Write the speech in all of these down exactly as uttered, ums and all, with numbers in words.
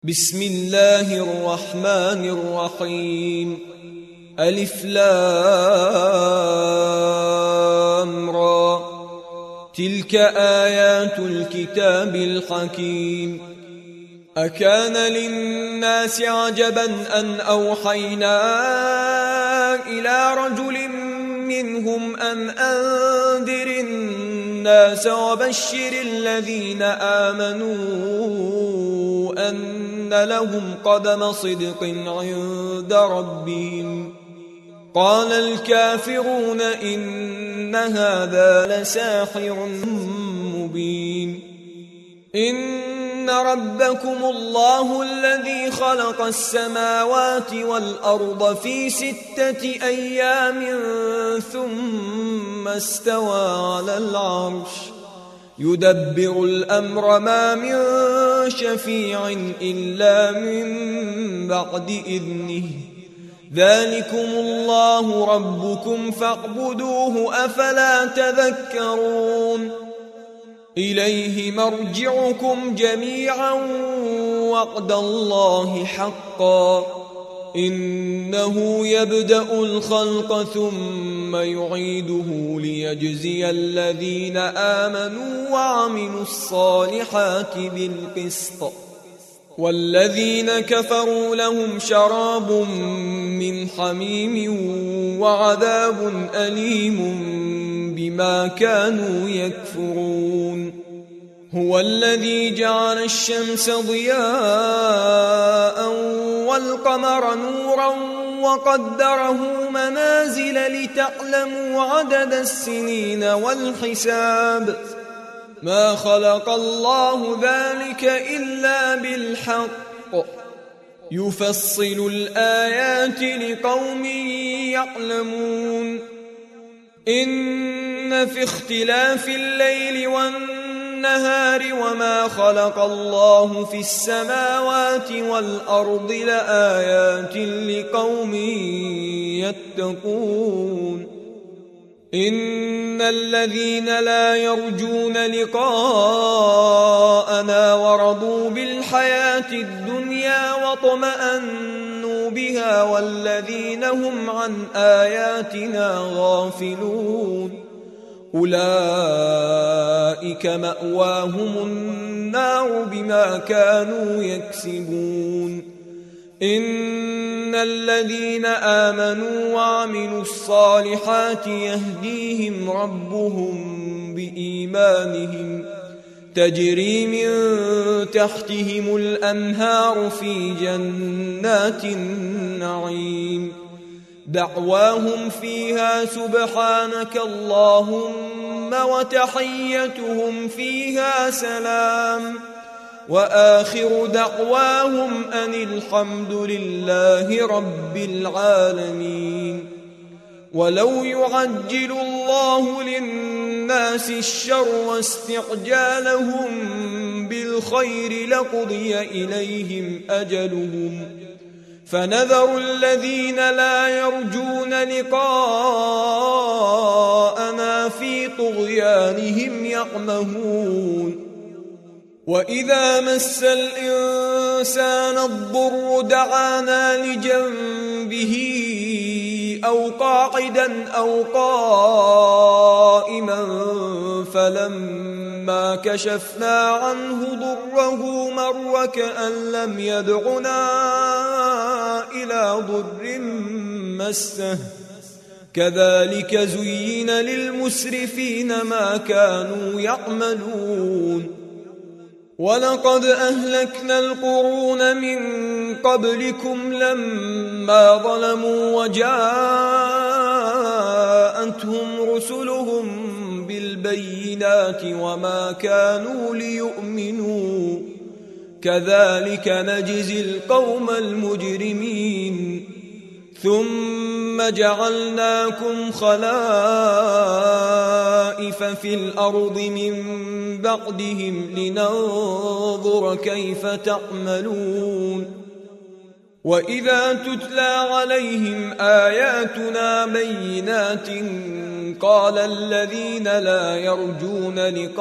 بسم الله الرحمن الرحيم. ألف لام را. تلك آيات الكتاب الحكيم. أكان للناس عجبا أن أوحينا إلى رجل منهم أن أنذر الناس وبشر الذين آمنوا أن لهم قدم صدق عند ربهم. قال الكافرون إن هذا لساحر مبين. إن ربكم الله الذي خلق السماوات والأرض في ستة أيام ثم استوى على العرش يدبر الأمر ما من شفيع إلا من بعد إذنه. ذلكم الله ربكم فاعبدوه أفلا تذكرون. إليه مرجعكم جميعا وعد الله حقا. إنه يبدأ الخلق ثم يعيده ليجزي الذين آمنوا وعملوا الصالحات بالقسط. والذين كفروا لهم شراب من حميم وعذاب أليم بما كانوا يكفرون. هو الذي جعل الشمس ضياء والقمر نورا وقدره منازل لتعلموا عدد السنين والحساب. ما خلق الله ذلك إلا بالحق. يفصل الآيات لقوم يعلمون. إن في اختلاف الليل والنهار وما خلق الله في السماوات والأرض لآيات لقوم يتقون. إن الذين لا يرجون لقاءنا ورضوا بالحياة الدنيا واطمأنوا بها والذين هم عن آياتنا غافلون أولئك مأواهم النار بما كانوا يكسبون. إن الذين آمنوا وعملوا الصالحات يهديهم ربهم بإيمانهم تجري من تحتهم الأنهار في جنات النعيم. دعواهم فيها سبحانك اللهم وتحيتهم فيها سلام. وآخر دعواهم أن الحمد لله رب العالمين. ولو يعجل الله للناس الشر واستعجالهم بالخير لقضي إليهم أجلهم فنذر الذين لا يرجون لقاءنا في طغيانهم يعمهون. وإذا مس الإنسان الضر دعانا لجنبه أو قاعدا أو قائما فلما كشفنا عنه ضره مر كأن لم يدعنا إلى ضر مسه. كذلك زين للمسرفين ما كانوا يعملون. ولقد أهلكنا القرون من قبلكم لما ظلموا وجاءتهم رسلهم بالبينات وما كانوا ليؤمنوا. كذلك نجزي القوم المجرمين. ثم جعلناكم خلائف في الأرض من بعدهم لننظر كيف تعملون. وإذا تتلى عليهم آياتنا بينات قال الذين لا يرجون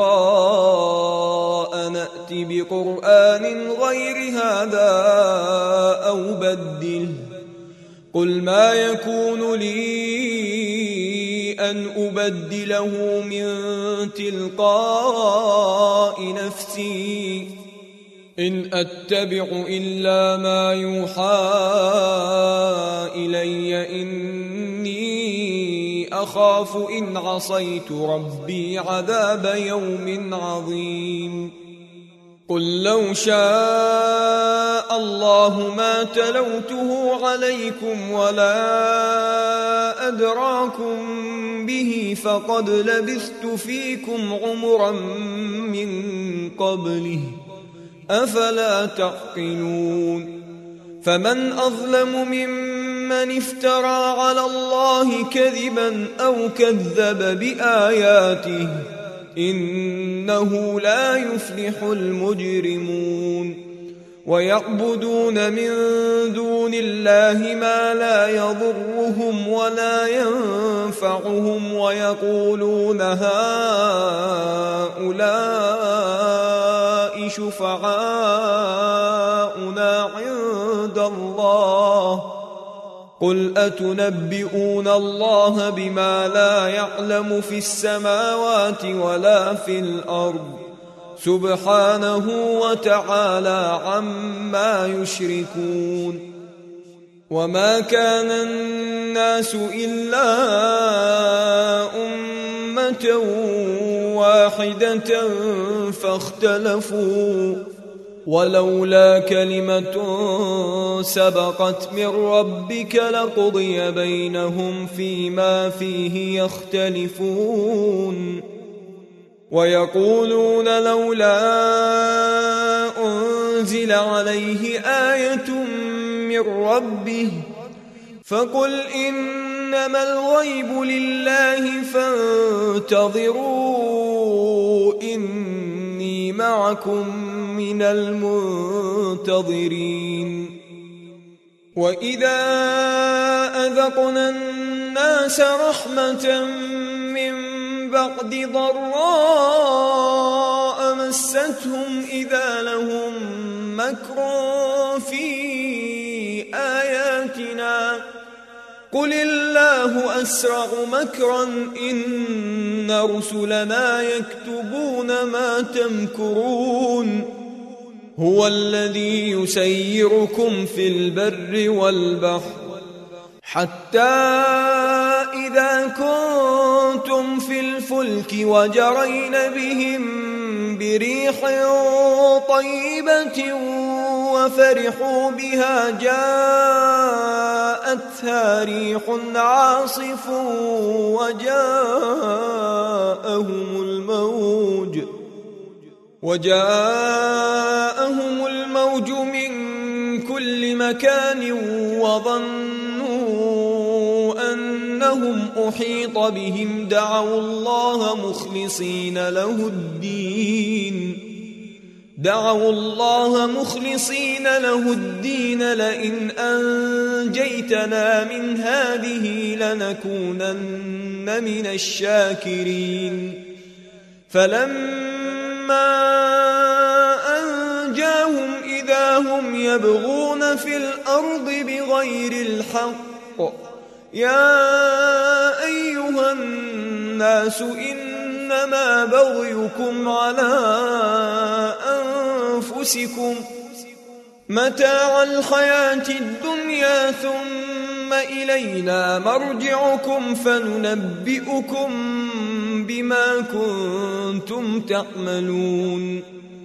لقاء نأت بقرآن غير هذا أو بدله قل ما يكون لي أن أبدله من تلقاء نفسي إن أتبع إلا ما يوحى إلي إني أخاف إن عصيت ربي عذاب يوم عظيم قل لو شاء الله ما تلوته عليكم ولا أدراكم به فقد لبثت فيكم عمرا من قبله أفلا تعقلون فمن أظلم ممن افترى على الله كذبا أو كذب بآياته إنه لا يفلح المجرمون ويعبدون من دون الله ما لا يضرهم ولا ينفعهم ويقولون هؤلاء شفعاؤنا عند الله قل أتنبئون الله بما لا يعلم في السماوات ولا في الأرض سبحانه وتعالى عما يشركون وما كان الناس إلا أمة واحدة فاختلفوا ولولا كلمة سبقت من ربك لقضي بينهم فيما فيه يختلفون ويقولون لولا أنزل عليه آية من ربه فقل إنما الغيب لله فانتظروا إني معكم من المنتظرين وإذا أذقنا الناس رحمة من بعد ضراء مستهم إذا لهم مكر في آياتنا قل الله أسرع مكرا إن رسلنا يكتبون ما تمكرون هو الذي يسيركم في البر والبحر حتى إذا كنتم في الفلك وجرين بهم بريح طيبة وفرحوا بها جاءتها ريح عاصف وجاءهم الموج وجاءهم الموج من كل مكان وظنوا أنهم أحيط بهم دعوا الله مخلصين له الدين دعوا الله مخلصين له الدين لئن أنجيتنا من هذه لنكونن من الشاكرين فلما أنجاهم إذا هم يبغون في الأرض بغير الحق يا أيها الناس إنما بغيكم على أنفسكم متاع الحياة الدنيا ثم إلينا مرجعكم فننبئكم بما كنتم تعملون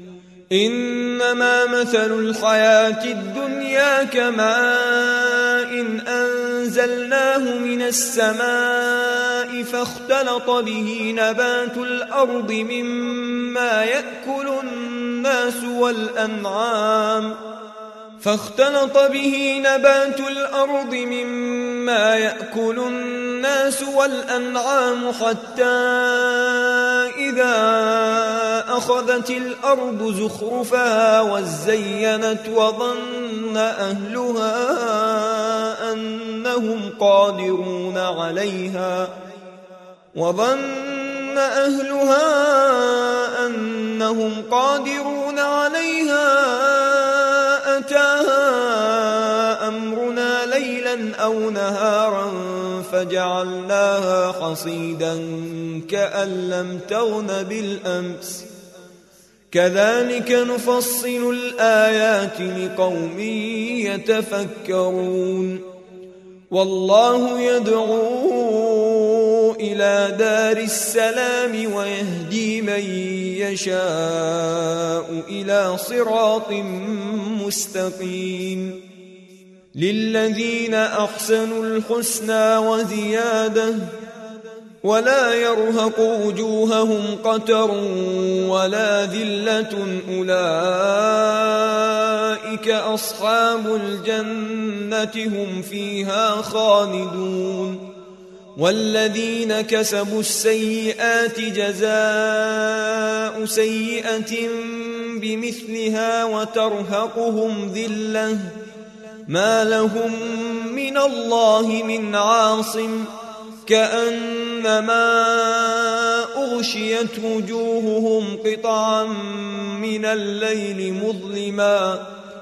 إنما مثل الحياة الدنيا كماء إن أنزلناه من السماء فاختلط به نبات الأرض مما يأكل الناس والأنعام فاختلط به نبات الأرض مما يأكل الناس والأنعام حتى إذا أخذت الأرض زخرفها وزينت وظن أهلها أنهم قادرون عليها وظن أهلها أنهم قادرون عليها أتاها أمرنا ليلا أو نهارا فجعلناها حصيدا كأن لم تغن بالأمس كذلك نفصل الآيات لقوم يتفكرون والله يدعو إلى دار السلام ويهدي من يشاء إلى صراط مستقيم للذين أحسنوا الحسنى وزيادة ولا يرهق وجوههم قتر ولا ذلة أولئك أصحاب الجنة هم فيها خالدون والذين كسبوا السيئات جزاء سيئة بمثلها وترهقهم ذلة ما لهم من الله من عاصم كأنما أغشيت وجوههم قطعا من الليل مظلما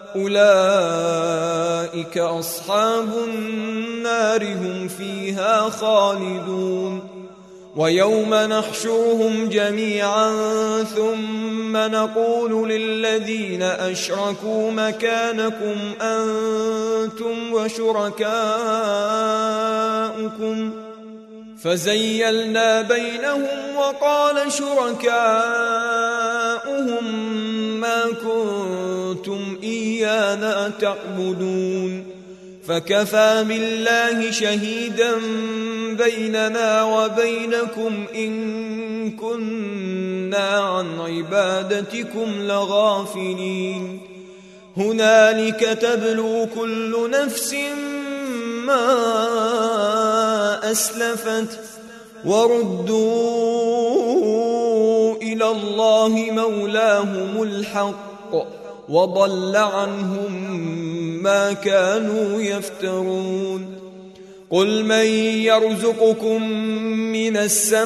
أولئك أصحاب النار هم فيها خالدون ويوم نحشرهم جميعا ثم نقول للذين أشركوا مكانكم أنتم وشركاؤكم فزيلنا بينهم وقال شركاؤهم ما كنتم إيانا تعبدون فكفى بالله شهيدا بيننا وبينكم إن كنا عن عبادتكم لغافلين هنالك تبلو كل نفس ما أسلفت وردوا إلى الله مولاهم الحق وضل عنهم ما كانوا يفترون قل من يرزقكم من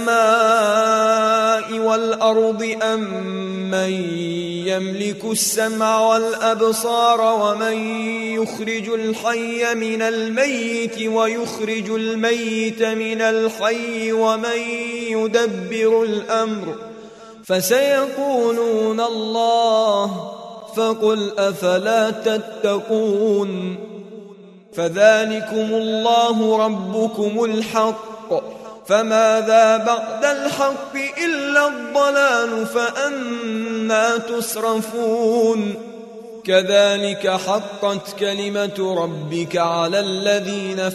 السماء والأرض أم من يملك السمع والأبصار ومن يخرج الحي من الميت ويخرج الميت من الحي ومن يدبر الأمر فسيقولون الله فقل أفلا تتقون فذلكم الله ربكم الحق فماذا بعد الحق إلا الضلال فأنى تصرفون كذلك حقت كلمة ربك على الذين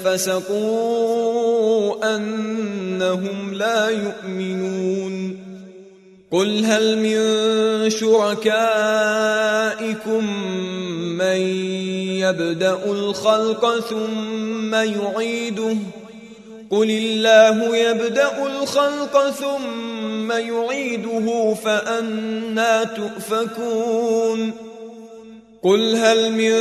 فسقوا أنهم لا يؤمنون قل هل من شركائكم من يبدأ الخلق ثم يعيده قل الله يبدأ الخلق ثم يعيده فأنى تؤفكون قل هل من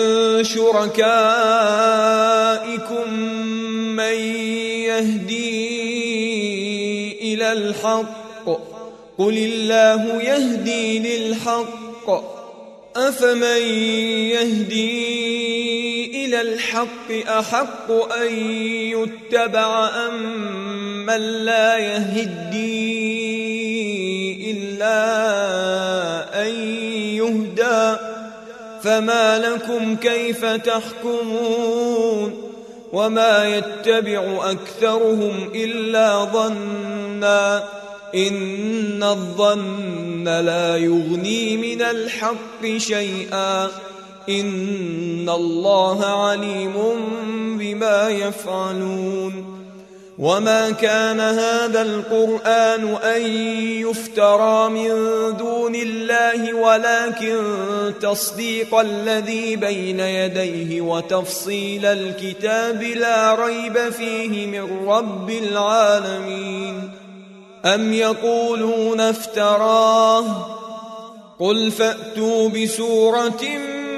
شركائكم من يهدي إلى الحق قل الله يهدي للحق أفمن يهدي إلى الحق أحق أن يتبع أم من لا يهدي إلا أن يهدى فما لكم كيف تحكمون وما يتبع أكثرهم إلا ظنّا إن الظن لا يغني من الحق شيئا إن الله عليم بما يفعلون وما كان هذا القرآن أن يفترى من دون الله ولكن تصديق الذي بين يديه وتفصيل الكتاب لا ريب فيه من رب العالمين أم يقولون افتراه قل فأتوا بسورة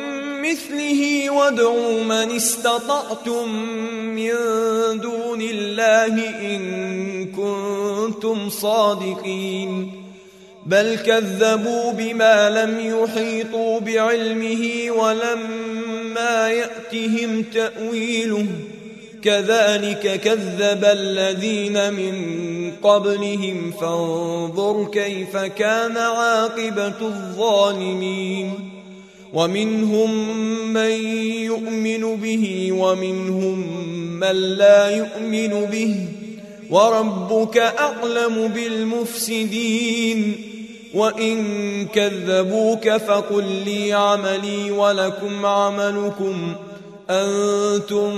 مثله وادعوا من استطعتم من دون الله إن كنتم صادقين بل كذبوا بما لم يحيطوا بعلمه ولما يأتهم تأويله كذلك كذب الذين من قبلهم فانظر كيف كان عاقبة الظالمين ومنهم من يؤمن به ومنهم من لا يؤمن به وربك أعلم بالمفسدين وإن كذبوك فقل لي عملي ولكم عملكم أنتم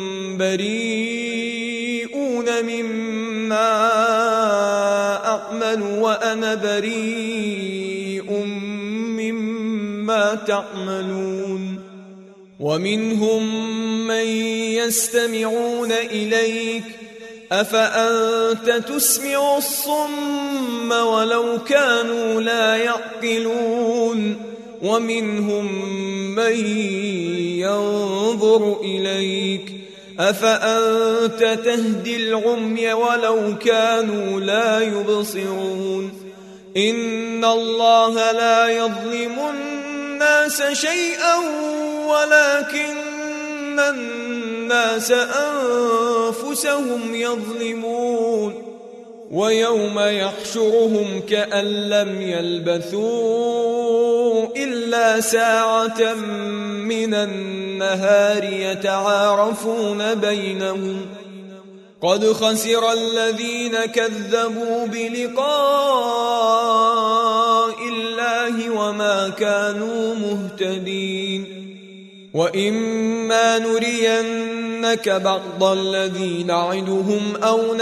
بريئون مما أعمل وأنا بريء مما تعملون ومنهم من يستمعون إليك أفأنت تسمع الصم ولو كانوا لا يعقلون ومنهم من ينظر إليك أفأنت تهدي العمي ولو كانوا لا يبصرون إن الله لا يظلم الناس شيئا ولكن الناس أنفسهم يظلمون ويوم يحشرهم كأن لم يلبثوا إلا ساعة من النهار يتعارفون بينهم قد خسر الذين كذبوا بلقاء الله وما كانوا مهتدين وإما نرينك بعض الذي نعدهم أو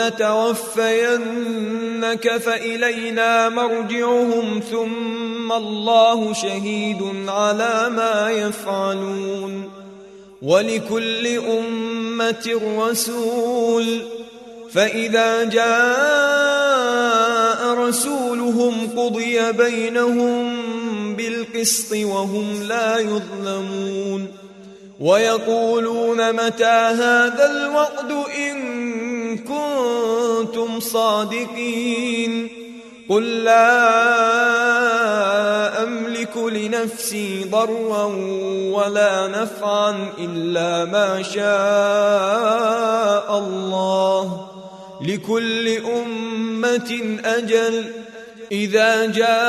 نتوفينك فإلينا مرجعهم ثم الله شهيد على ما يفعلون ولكل أمة رسول فإذا جاء رسولهم قضي بينهم بالقسط وهم لا يظلمون ويقولون متى هذا الوعد إن كنتم صادقين قل لا أملك لنفسي ضرا ولا نفعا إلا ما شاء الله لكل أمة أجل إذا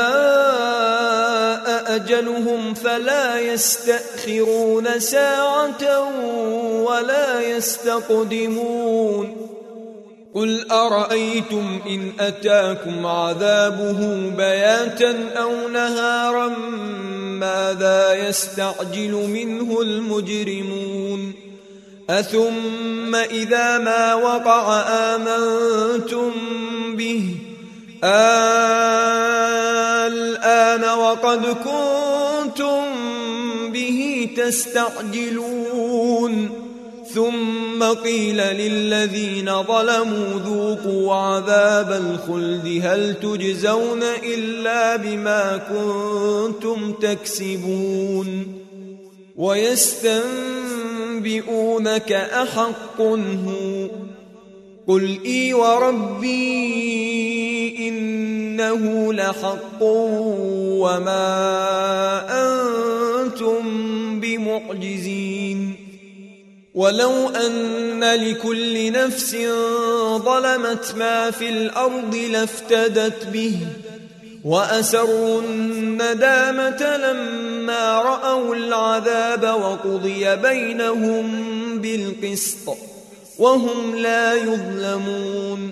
جاء أجلهم فلا يستأخرون ساعة ولا يستقدمون قل أرأيتم إن أتاكم عذابه بياتا أو نهارا ماذا يستعجل منه المجرمون أثم إذا ما وقع آمنتم به الآن وقد كنتم به تستعجلون ثم قيل للذين ظلموا ذوقوا عذاب الخلد هل تجزون إلا بما كنتم تكسبون ويستنبئونك أحق هو قل إي وربي إنه لحق وما أنتم بمعجزين ولو أن لكل نفس ظلمت ما في الأرض لافتدت به وأسروا الندامة لما رأوا العذاب وقضي بينهم بالقسط وهم لا يظلمون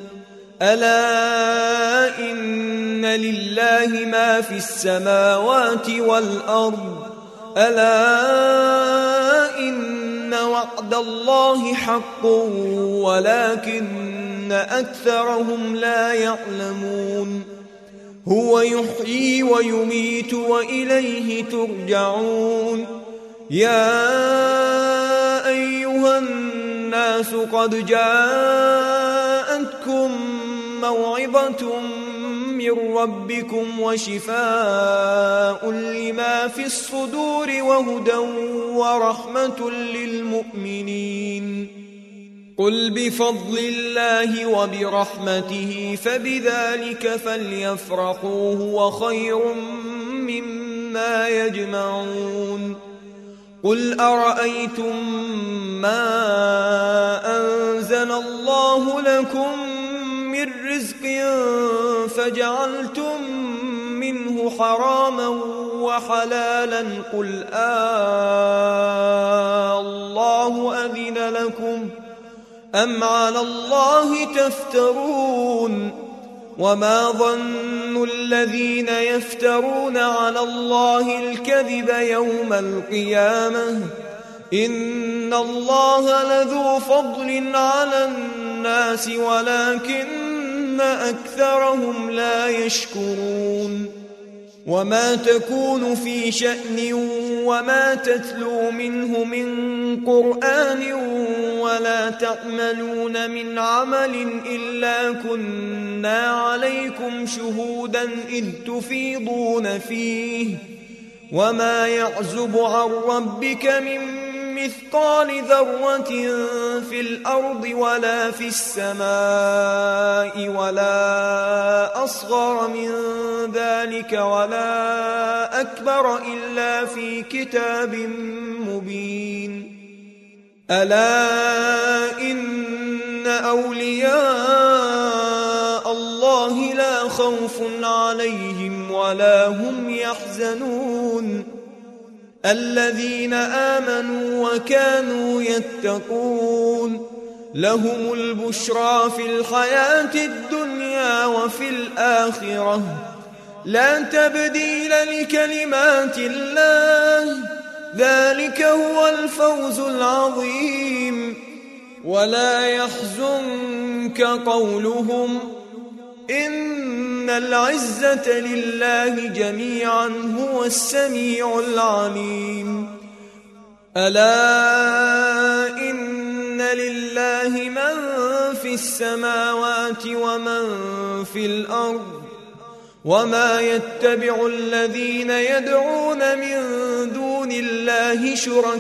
ألا إن لله ما في السماوات والأرض ألا إن وعد الله حق ولكن أكثرهم لا يعلمون هو يحيي ويميت وإليه ترجعون يا أيها الناس قد جاءتكم موعظة من ربكم وشفاء لما في الصدور وهدى ورحمة للمؤمنين. قل بفضل الله وبرحمته فبذلك فليفرحوا هو خير مما يجمعون. قل أرأيتم ما أنزل الله لكم من رزق فجعلتم منه حراما وحلالا قل آه الله أذن لكم أم على الله تفترون. وما ظن الذين يفترون على الله الكذب يوم القيامة إن الله لذو فضل على الناس ولكن أكثرهم لا يشكرون. وما تكون في شأن وما تتلو منه من قرآن ولا تعملون من عمل إلا كنا عليكم شهودا إذ تفيضون فيه وما يعزب عن ربك من مثقال ذرة في الأرض ولا في السماء ولا أصغر من ذلك ولا أكبر إلا في كتاب مبين. ألا إن أولياء الله لا خوف عليهم ولا هم يحزنون الذين آمنوا وكانوا يتقون لهم البشرى في الحياة الدنيا وفي الآخرة لا تبديل لكلمات الله ذلك هو الفوز العظيم. ولا يحزنك قولهم إن العزة لله جميعا هو السميع العليم. ألا إن لله من في السماوات ومن في الأرض وما يتبع الذين يدعون من دون الله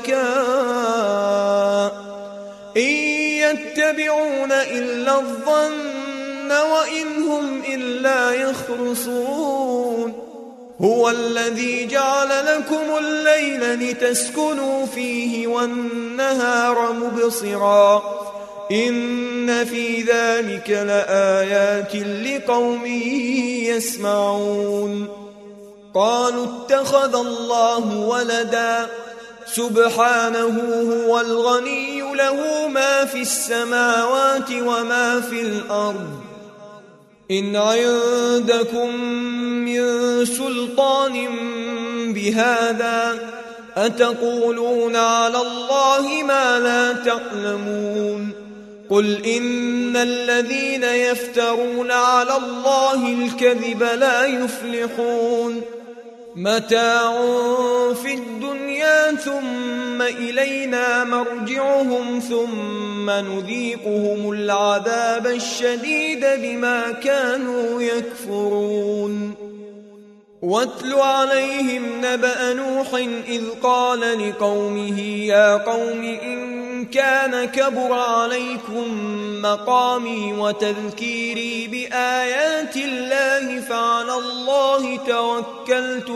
شركاء إن يتبعون إلا الظن وإن هم إلا يخرصون. هو الذي جعل لكم الليل لتسكنوا فيه والنهار مبصرا إن في ذلك لآيات لقوم يسمعون. قالوا اتخذ الله ولدا سبحانه هو الغني له ما في السماوات وما في الأرض إن عندكم من سلطان بهذا أتقولون على الله ما لا تعلمون. قل إن الذين يفترون على الله الكذب لا يفلحون متاع في الدنيا ثم إلينا مرجعهم ثم نذيقهم العذاب الشديد بما كانوا يكفرون. واتل عليهم نبأ نوح إذ قال لقومه يا قوم إن كان كبر عليكم مقامي وتذكيري بآيات الله فعلى الله توكلت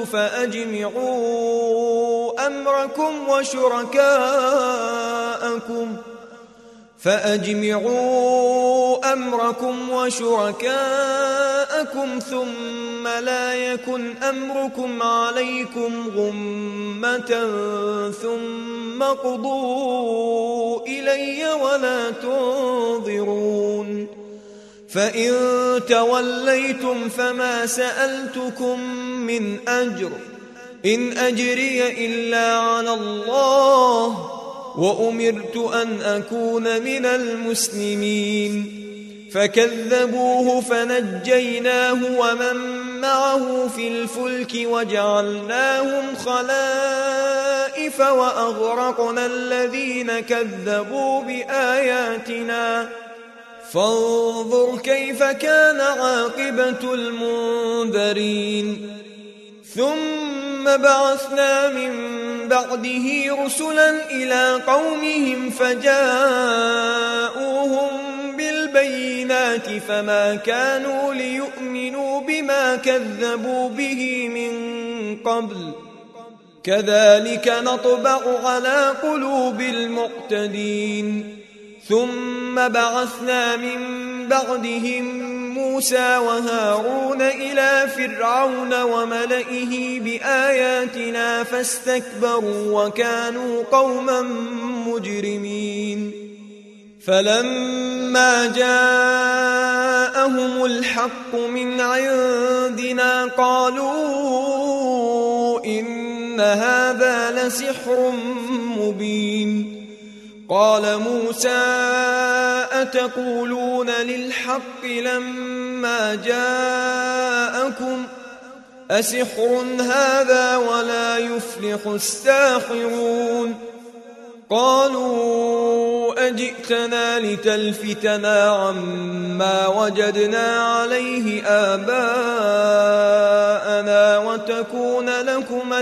فأجمعوا أمركم وشركاءكم فأجمعوا أمركم وشركاءكم ثم لا يكن أمركم عليكم غمة ثم قضوا إلي ولا تنظرون. فإن توليتم فما سألتكم من أجر إن أجري إلا على الله وأمرت أن أكون من المسلمين. فكذبوه فنجيناه ومن معه في الفلك وجعلناهم خلائف وأغرقنا الذين كذبوا بآياتنا فانظر كيف كان عاقبة المنذرين ثم بعثنا من بعده رسلا إلى قومهم فجاءوهم بالبينات فما كانوا ليؤمنوا بما كذبوا به من قبل كذلك نطبع على قلوب المعتدين ثم بعثنا من بعدهم موسى وهارون إلى فرعون وملئه بآياتنا فاستكبروا وكانوا قوما مجرمين فلما جاءهم الحق من عندنا قالوا إن هذا لسحر مبين قال موسى أتقولون للحق لما جاءكم أسحر هذا ولا يفلح الساحرون قالوا أجئتنا لتلفتنا عما وجدنا عليه آباءنا وتكون لكما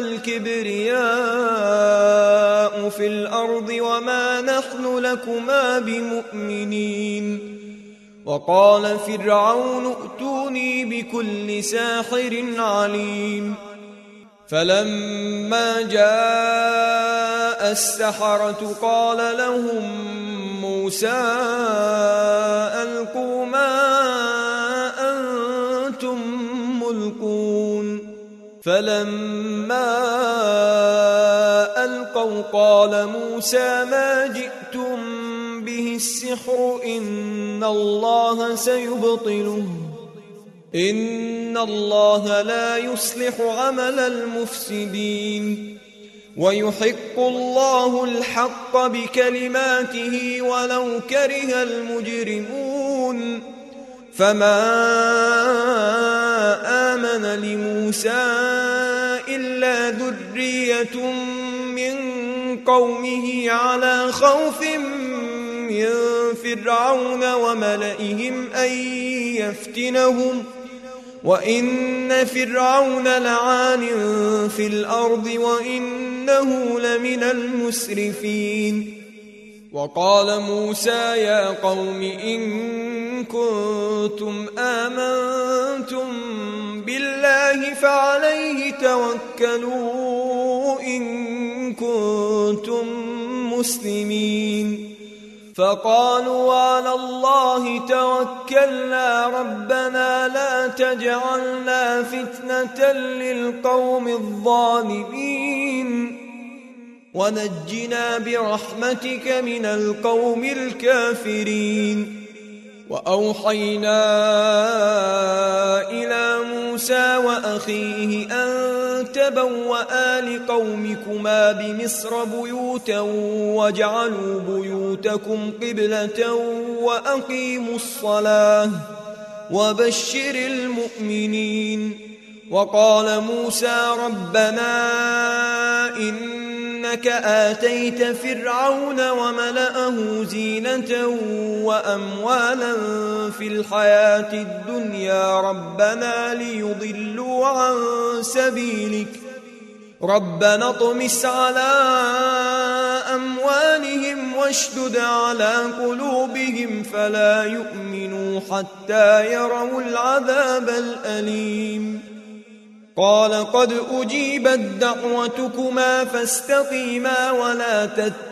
الكبرياء في الأرض وما نحن لكما بمؤمنين وقال فرعون ائتوني بكل ساحر عليم فلما جاء السحرة قال لهم موسى ألقوا ما أنتم ملقون فلما ألقوا قال موسى ما جئتم به السحر إن الله سيبطله إن الله لا يصلح عمل المفسدين ويحق الله الحق بكلماته ولو كره المجرمون فما آمن لموسى إلا ذرية من قومه على خوف من فرعون وملئهم أن يفتنهم وإن فرعون لعال في الأرض وإنه لمن المسرفين وقال موسى يا قوم إن كنتم آمنتم بالله فعليه توكلوا إن كنتم مسلمين فقالوا على الله توكلنا ربنا لا تجعلنا فتنة للقوم الظالمين ونجنا برحمتك من القوم الكافرين وأوحينا إلى موسى وأخيه أن تبوأ لقومكما بمصر بيوتا واجعلوا بيوتكم قبلة وأقيموا الصلاة وبشر المؤمنين وقال موسى ربنا إنك آتيت فرعون وملأه زينة وأموالا في الحياة الدنيا ربنا ليضلوا عن سبيلك ربنا اطمس على أموالهم واشدد على قلوبهم فلا يؤمنوا حتى يروا العذاب الأليم قال قد أجيبت دعوتكما فاستقيما ولا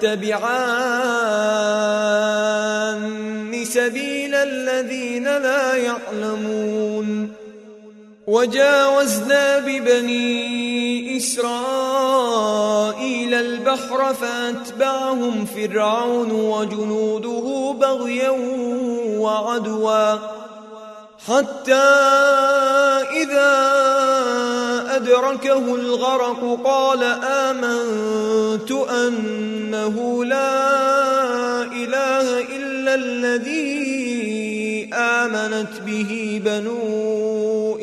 تتبعان سبيل الذين لا يعلمون وجاوزنا ببني إسرائيل البحر فأتبعهم فرعون وجنوده بغيا وعدوا حتى إذا أدركه الغرق قال آمنت أنه لا إله إلا الذي آمنت به بنو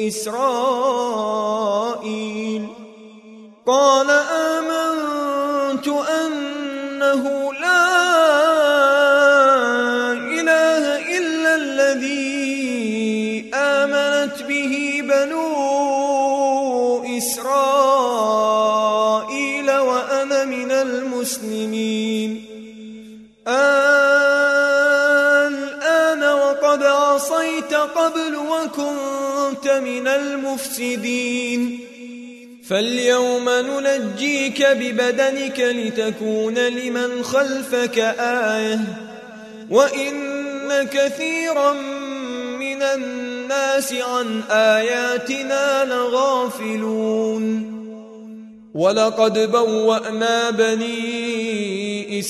إسرائيل قال آمنت أنه لا إله إلا عصيت قبل وكنت من المفسدين فاليوم ننجيك ببدنك لتكون لمن خلفك آية وإن كثيرا من الناس عن آياتنا لغافلون ولقد بوأنا بني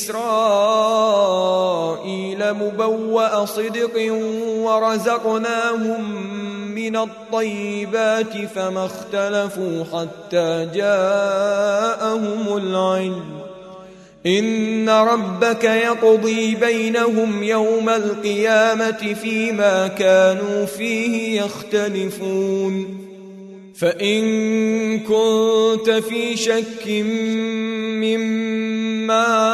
إسرائيل مبوأ صدق ورزقناهم من الطيبات فما اختلفوا حتى جاءهم العلم إن ربك يقضي بينهم يوم القيامة فيما كانوا فيه يختلفون فإن كنت في شك مما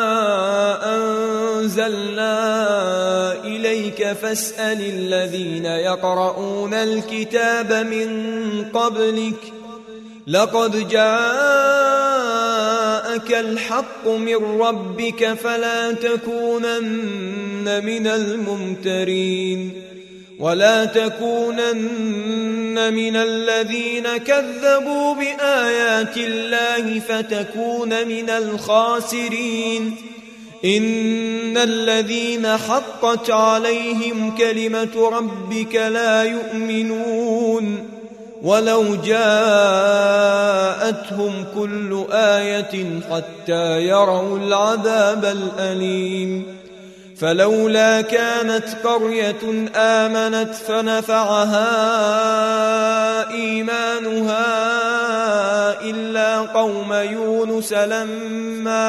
أنزلنا إليك فاسأل الذين يقرؤون الكتاب من قبلك لقد جاءك الحق من ربك فلا تكونن من الممترين ولا تكونن من الذين كذبوا بآيات الله فتكون من الخاسرين إن الذين حقت عليهم كلمة ربك لا يؤمنون ولو جاءتهم كل آية حتى يروا العذاب الأليم فلولا كانت قرية آمنت فنفعها إيمانها إلا قوم يونس لما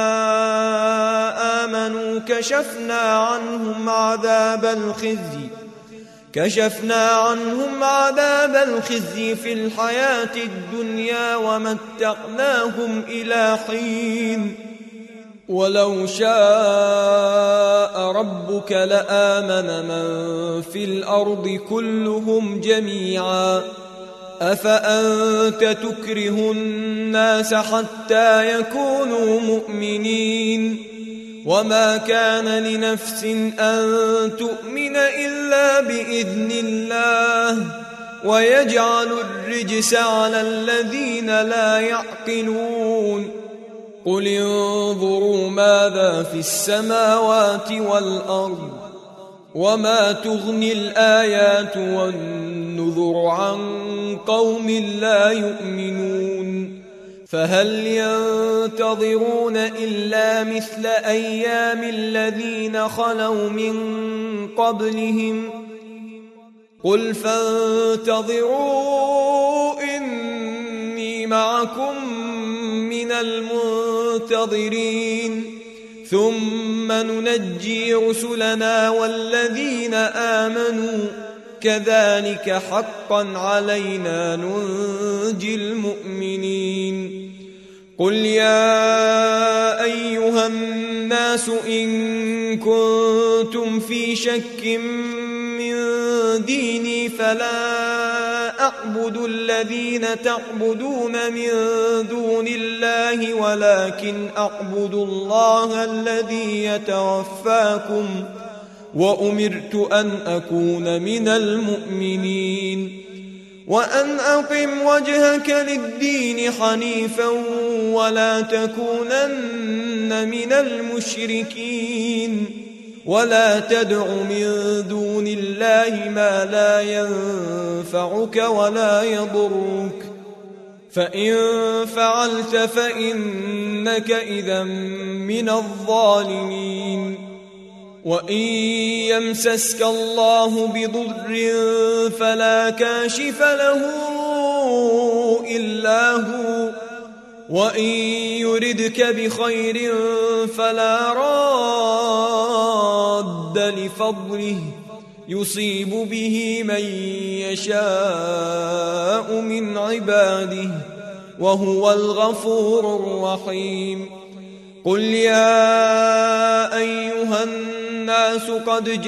آمنوا كشفنا عنهم عذاب الخزي كشفنا عنهم عذاب الخزي في الحياة الدنيا ومتعناهم إلى حين ولو شاء ربك لآمن من في الأرض كلهم جميعا أفأنت تكره الناس حتى يكونوا مؤمنين وما كان لنفس أن تؤمن إلا بإذن الله ويجعل الرجس على الذين لا يعقلون قل انظروا ماذا في السماوات والأرض وما تغني الآيات والنذر عن قوم لا يؤمنون فهل ينتظرون إلا مثل أيام الذين خلوا من قبلهم قل فانتظروا إني معكم من المنتظرين ثم ننجي رسلنا والذين آمنوا كذلك حقا علينا ننجي المؤمنين قل يا أيها الناس إن كنتم في شك من ديني فلا أعبد الذين تعبدون من دون الله ولكن أعبد الله الذي يتوفاكم وأمرت أن أكون من المؤمنين وأن أقم وجهك للدين حنيفا ولا تكونن من المشركين ولا تدع من دون الله ما لا ينفعك ولا يضرك فإن فعلت فإنك إذا من الظالمين وإن يمسسك الله بضر فلا كاشف له إلا هو وإن يردك بخير فلا راد لفضله يصيب به من يشاء من عباده وهو الغفور الرحيم قل يا أيها الناس قد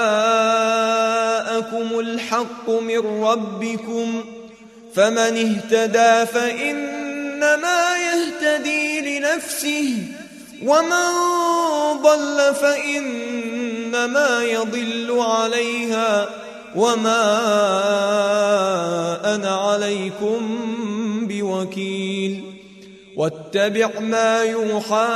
جاءكم الحق من ربكم فمن اهتدى فإنما يهتدي لنفسه ومن ضل فإنما يضل عليها وما أنا عليكم بوكيل واتبع ما يوحى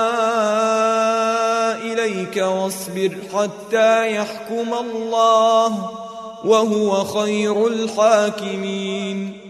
إليك واصبر حتى يحكم الله وهو خير الحاكمين